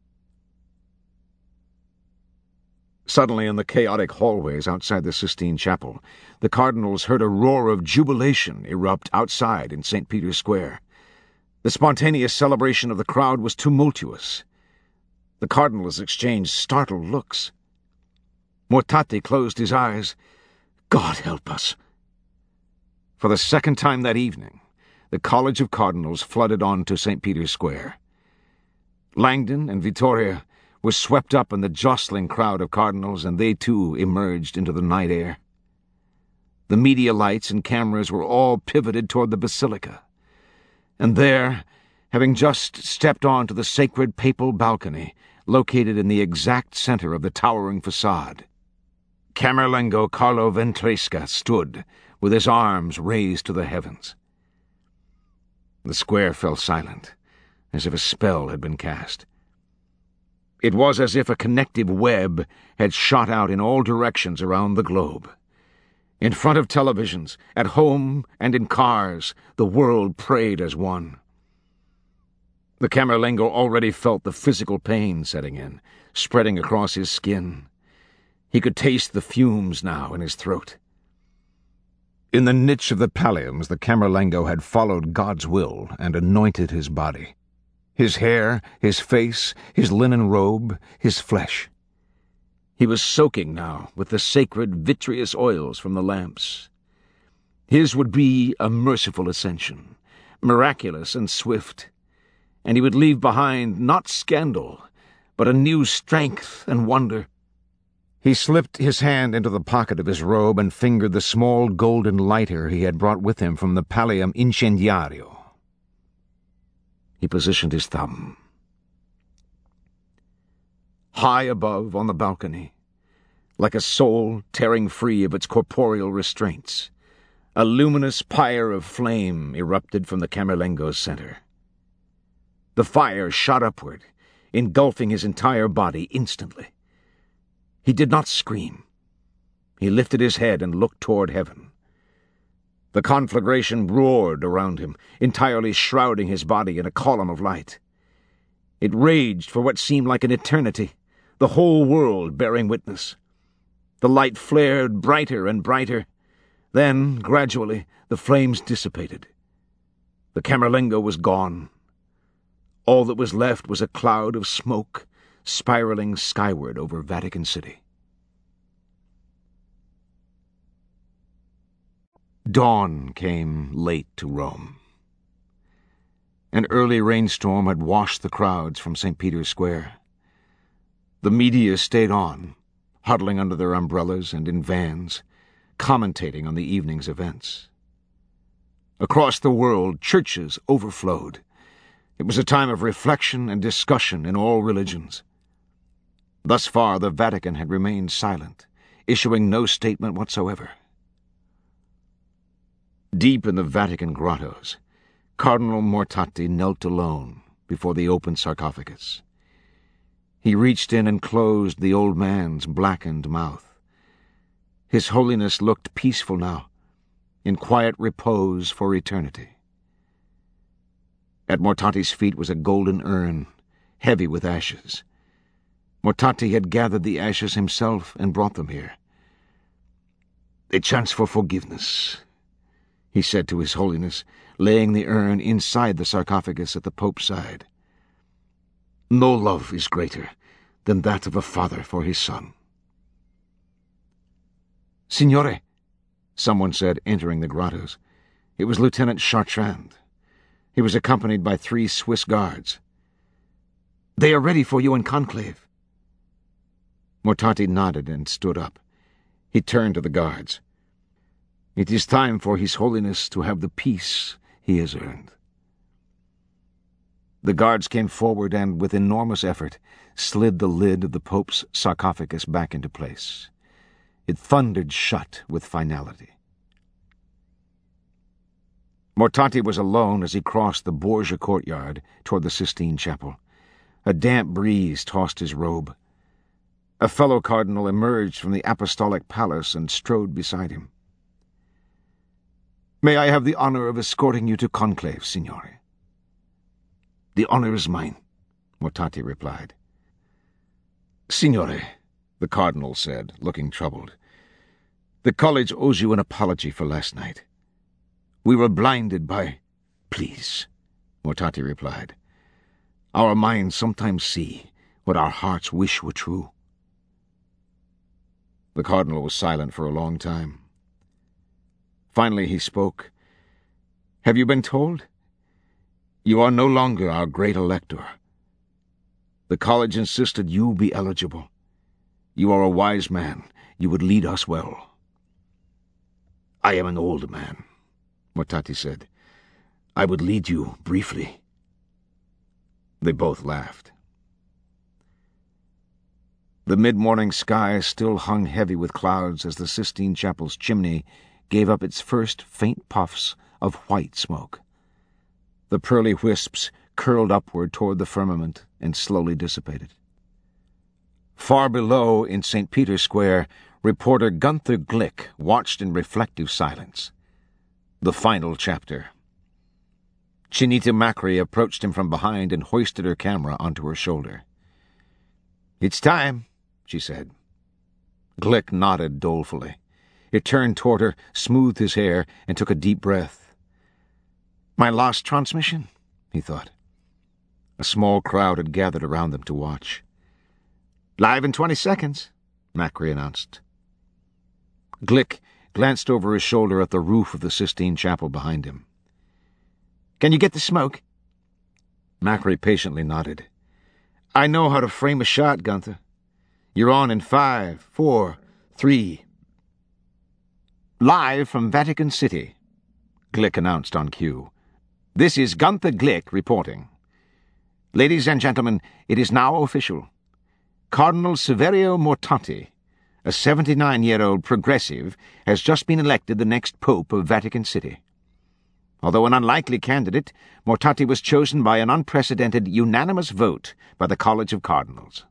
S1: Suddenly, in the chaotic hallways outside the Sistine Chapel, the cardinals heard a roar of jubilation erupt outside in Saint Peter's Square. The spontaneous celebration of the crowd was tumultuous. The cardinals exchanged startled looks. Mortati closed his eyes. God help us! For the second time that evening, the College of Cardinals flooded on to Saint Peter's Square. Langdon and Vittoria were swept up in the jostling crowd of cardinals, and they too emerged into the night air. The media lights and cameras were all pivoted toward the basilica, and there, having just stepped onto the sacred papal balcony, located in the exact center of the towering facade, Camerlengo Carlo Ventresca stood, with his arms raised to the heavens. The square fell silent, as if a spell had been cast. It was as if a connective web had shot out in all directions around the globe. In front of televisions, at home and in cars, the world prayed as one. The Camerlengo already felt the physical pain setting in, spreading across his skin. He could taste the fumes now in his throat. In the niche of the palliums, the Camerlengo had followed God's will and anointed his body. His hair, his face, his linen robe, his flesh. He was soaking now with the sacred vitreous oils from the lamps. His would be a merciful ascension, miraculous and swift, and he would leave behind not scandal, but a new strength and wonder. He slipped his hand into the pocket of his robe and fingered the small golden lighter he had brought with him from the Pallium Incendiario. He positioned his thumb. High above on the balcony, like a soul tearing free of its corporeal restraints, a luminous pyre of flame erupted from the Camerlengo's center. The fire shot upward, engulfing his entire body instantly. He did not scream. He lifted his head and looked toward heaven. The conflagration roared around him, entirely shrouding his body in a column of light. It raged for what seemed like an eternity, the whole world bearing witness. The light flared brighter and brighter. Then, gradually, the flames dissipated. The Camerlengo was gone. All that was left was a cloud of smoke spiraling skyward over Vatican City. Dawn came late to Rome. An early rainstorm had washed the crowds from Saint Peter's Square. The media stayed on, huddling under their umbrellas and in vans, commentating on the evening's events. Across the world, churches overflowed. It was a time of reflection and discussion in all religions. Thus far, the Vatican had remained silent, issuing no statement whatsoever. Deep in the Vatican grottos, Cardinal Mortati knelt alone before the open sarcophagus. He reached in and closed the old man's blackened mouth. His Holiness looked peaceful now, in quiet repose for eternity. At Mortati's feet was a golden urn, heavy with ashes. Mortati had gathered the ashes himself and brought them here. "A chance for forgiveness," he said to His Holiness, laying the urn inside the sarcophagus at the Pope's side. "No love is greater than that of a father for his son." "Signore," someone said, entering the grottos. It was Lieutenant Chartrand. He was accompanied by three Swiss guards. "They are ready for you in conclave." Mortati nodded and stood up. He turned to the guards. "It is time for His Holiness to have the peace he has earned." The guards came forward and, with enormous effort, slid the lid of the Pope's sarcophagus back into place. It thundered shut with finality. Mortati was alone as he crossed the Borgia courtyard toward the Sistine Chapel. A damp breeze tossed his robe. A fellow cardinal emerged from the apostolic palace and strode beside him. "May I have the honor of escorting you to conclave, Signore?" "The honor is mine," Mortati replied. "Signore," the cardinal said, looking troubled, "the college owes you an apology for last night. We were blinded by—" "Please," Mortati replied. "Our minds sometimes see what our hearts wish were true." The cardinal was silent for a long time. Finally he spoke. "Have you been told? You are no longer our great elector. The college insisted you be eligible. You are a wise man. You would lead us well." "I am an old man," Mortati said. "I would lead you briefly." They both laughed. The mid-morning sky still hung heavy with clouds as the Sistine Chapel's chimney gave up its first faint puffs of white smoke. The pearly wisps curled upward toward the firmament and slowly dissipated. Far below, in Saint Peter's Square, reporter Gunther Glick watched in reflective silence. The final chapter. Chinita Macri approached him from behind and hoisted her camera onto her shoulder. "It's time," she said. Glick nodded dolefully. He turned toward her, smoothed his hair, and took a deep breath. "My lost transmission," he thought. A small crowd had gathered around them to watch. "Live in twenty seconds, Macri announced. Glick glanced over his shoulder at the roof of the Sistine Chapel behind him. "Can you get the smoke?" Macri patiently nodded. "I know how to frame a shot, Gunther. You're on in five, four, three." "Live from Vatican City," Glick announced on cue. "This is Gunther Glick reporting. Ladies and gentlemen, it is now official. Cardinal Saverio Mortati, a seventy-nine-year-old progressive, has just been elected the next Pope of Vatican City. Although an unlikely candidate, Mortati was chosen by an unprecedented unanimous vote by the College of Cardinals."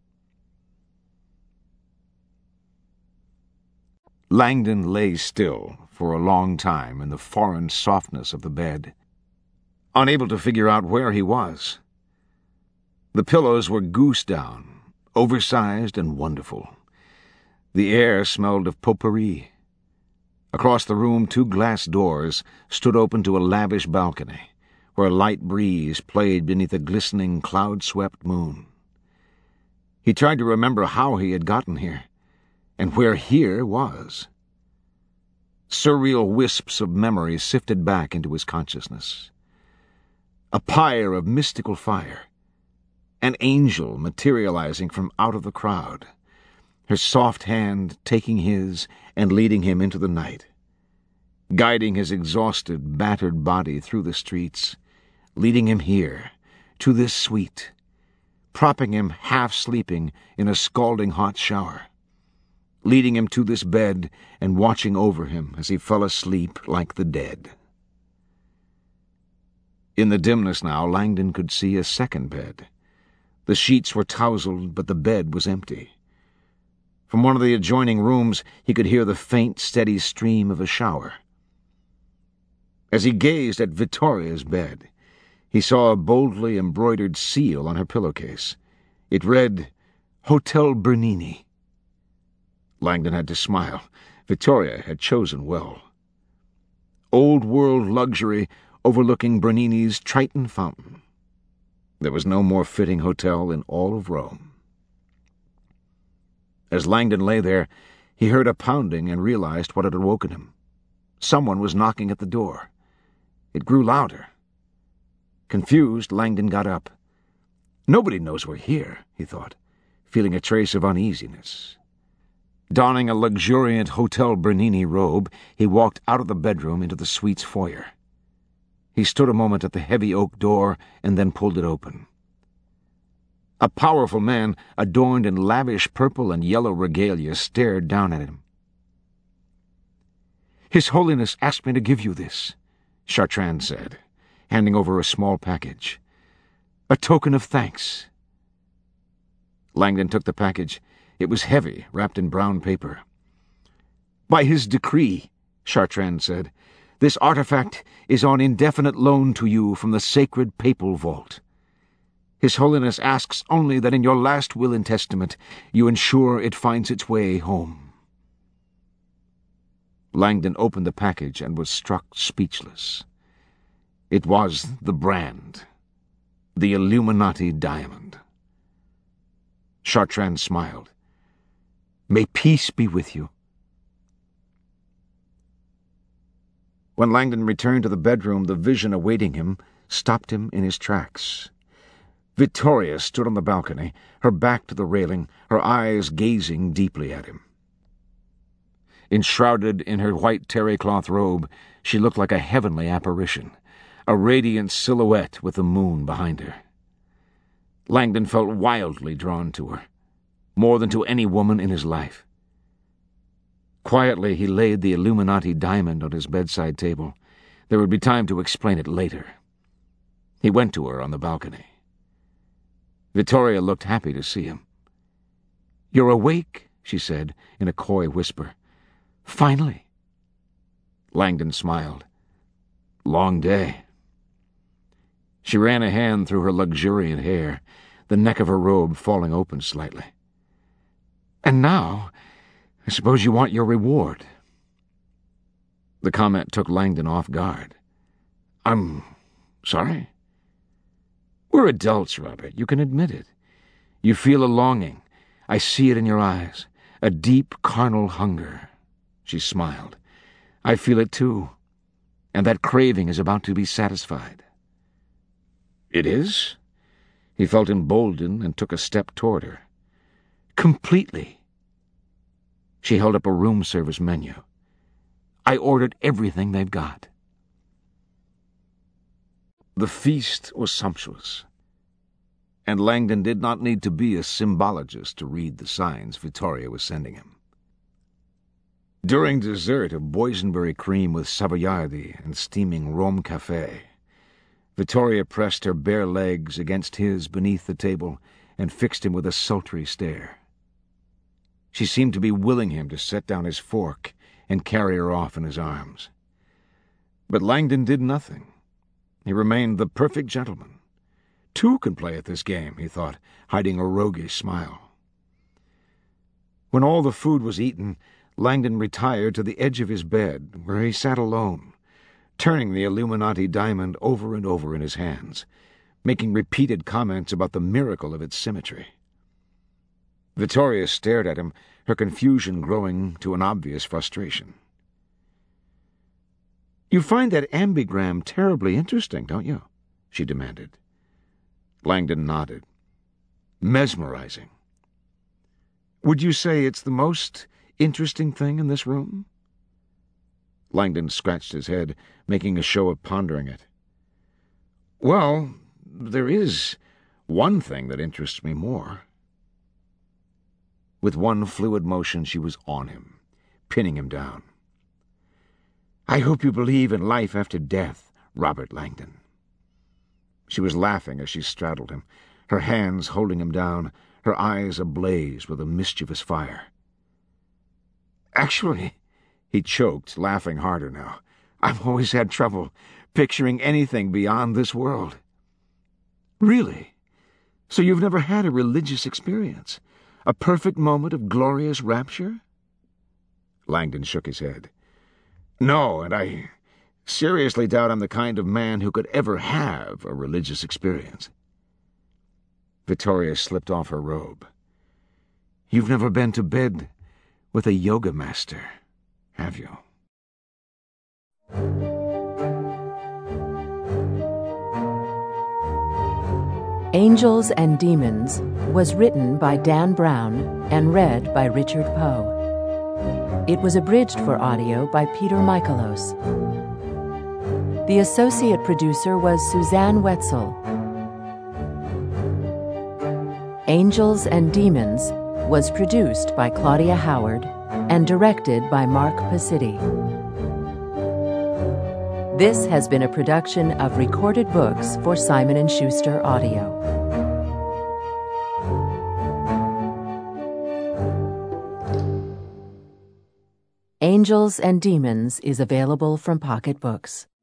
S1: Langdon lay still for a long time in the foreign softness of the bed, unable to figure out where he was. The pillows were goose down, oversized and wonderful. The air smelled of potpourri. Across the room, two glass doors stood open to a lavish balcony, where a light breeze played beneath a glistening, cloud-swept moon. He tried to remember how he had gotten here, and where here was. Surreal wisps of memory sifted back into his consciousness. A pyre of mystical fire, an angel materializing from out of the crowd, her soft hand taking his and leading him into the night, guiding his exhausted, battered body through the streets, leading him here, to this suite, propping him half-sleeping in a scalding hot shower, leading him to this bed and watching over him as he fell asleep like the dead. In the dimness now, Langdon could see a second bed. The sheets were tousled, but the bed was empty. From one of the adjoining rooms he could hear the faint, steady stream of a shower. As he gazed at Vittoria's bed, he saw a boldly embroidered seal on her pillowcase. It read, "Hotel Bernini." Langdon had to smile. Vittoria had chosen well. Old-world luxury overlooking Bernini's Triton fountain. There was no more fitting hotel in all of Rome. As Langdon lay there, he heard a pounding and realized what had awoken him. Someone was knocking at the door. It grew louder. Confused, Langdon got up. "Nobody knows we're here," he thought, feeling a trace of uneasiness. Donning a luxuriant Hotel Bernini robe, he walked out of the bedroom into the suite's foyer. He stood a moment at the heavy oak door and then pulled it open. A powerful man, adorned in lavish purple and yellow regalia, stared down at him. "His Holiness asked me to give you this," Chartrand said, handing over a small package. "A token of thanks." Langdon took the package. It was heavy, wrapped in brown paper. "By his decree," Chartrand said, "this artifact is on indefinite loan to you from the sacred papal vault. His Holiness asks only that in your last will and testament you ensure it finds its way home." Langdon opened the package and was struck speechless. It was the brand, the Illuminati diamond. Chartrand smiled. "May peace be with you." When Langdon returned to the bedroom, the vision awaiting him stopped him in his tracks. Vittoria stood on the balcony, her back to the railing, her eyes gazing deeply at him. Enshrouded in her white terry-cloth robe, she looked like a heavenly apparition, a radiant silhouette with the moon behind her. Langdon felt wildly drawn to her, more than to any woman in his life. Quietly he laid the Illuminati diamond on his bedside table. There would be time to explain it later. He went to her on the balcony. Vittoria looked happy to see him. "You're awake?" she said in a coy whisper. "Finally." Langdon smiled. "Long day." She ran a hand through her luxuriant hair, the neck of her robe falling open slightly. "And now, I suppose you want your reward." The comment took Langdon off guard. "I'm sorry?" "We're adults, Robert. You can admit it. You feel a longing. I see it in your eyes. A deep carnal hunger." She smiled. "I feel it too. And that craving is about to be satisfied." "It is?" He felt emboldened and took a step toward her. "Completely." She held up a room service menu. "I ordered everything they've got." The feast was sumptuous, and Langdon did not need to be a symbologist to read the signs Vittoria was sending him. During dessert of boysenberry cream with savoiardi and steaming Rome cafe, Vittoria pressed her bare legs against his beneath the table and fixed him with a sultry stare. She seemed to be willing him to set down his fork and carry her off in his arms. But Langdon did nothing. He remained the perfect gentleman. Two can play at this game, he thought, hiding a roguish smile. When all the food was eaten, Langdon retired to the edge of his bed, where he sat alone, turning the Illuminati diamond over and over in his hands, making repeated comments about the miracle of its symmetry. Vittoria stared at him, her confusion growing to an obvious frustration. "You find that ambigram terribly interesting, don't you?" she demanded. Langdon nodded. "Mesmerizing." "Would you say it's the most interesting thing in this room?" Langdon scratched his head, making a show of pondering it. "Well, there is one thing that interests me more." With one fluid motion she was on him, pinning him down. "I hope you believe in life after death, Robert Langdon." She was laughing as she straddled him, her hands holding him down, her eyes ablaze with a mischievous fire. "Actually," he choked, laughing harder now, "I've always had trouble picturing anything beyond this world." "Really? So you've never had a religious experience? A perfect moment of glorious rapture?" Langdon shook his head. "No, and I seriously doubt I'm the kind of man who could ever have a religious experience." Vittoria slipped off her robe. "You've never been to bed with a yoga master, have you?"
S3: Angels and Demons was written by Dan Brown and read by Richard Poe. It was abridged for audio by Peter Michaelos. The associate producer was Suzanne Wetzel. Angels and Demons was produced by Claudia Howard and directed by Mark Pasitti. This has been a production of Recorded Books for Simon and Schuster Audio. Angels and Demons is available from Pocket Books.